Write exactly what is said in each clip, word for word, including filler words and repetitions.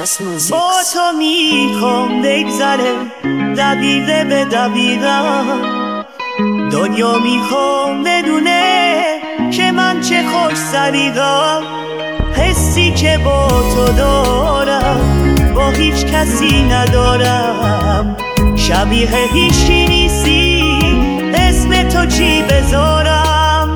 با تو میخوام بگذره دقیقه به دقیقه، دنیا میخوام بدونه که من چه خوش سریدم. حسی که با تو دارم با هیچ کسی ندارم، شبیه هیچی نیستی، اسم تو چی بذارم؟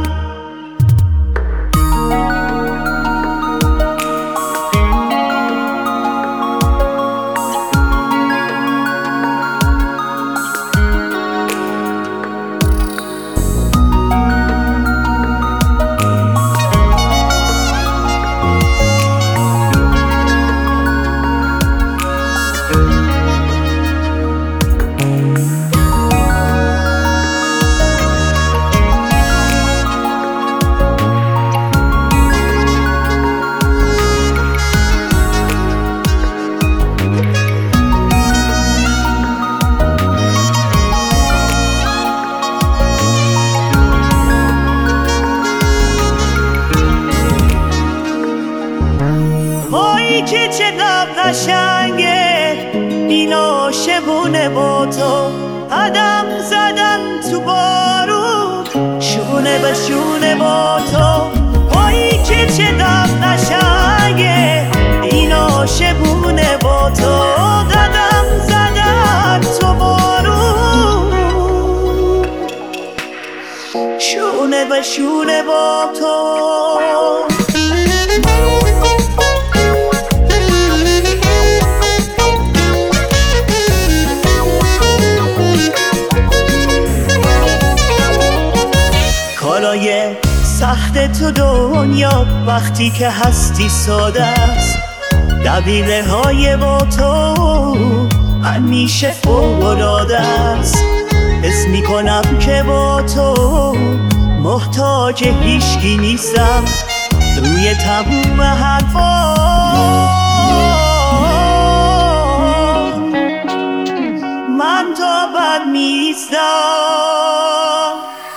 وای که چقدر قشنگه این عاشقونه با تو، قدم زدن تو بارون شونه به شونه با تو. وای که چقدر قشنگه این عاشقونه با تو، قدم زدن تو بارون شونه به شونه با تو. کارای سخت تو دنیا وقتی که هستی ساده است، دقیقه های با تو همیشه فوق‌العاده است. حس میکنم که با تو محتاج هیچکی نیستم، روی تموم حرفا من تا بد نیستم.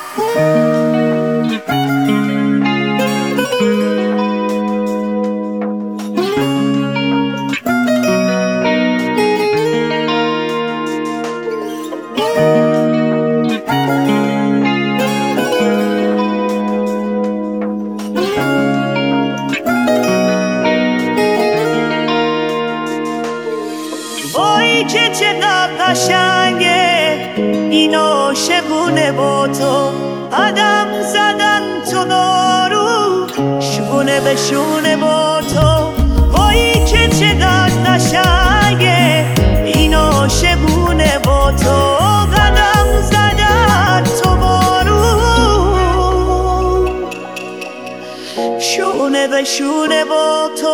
وای که چقدر قشنگه این عاشقونه با تو، قدم زدن تو نارو شونه به شونه با تو. وای که چقدر قشنگه این عاشقونه با تو، قدم زدن تو بارون شونه به شونه با تو.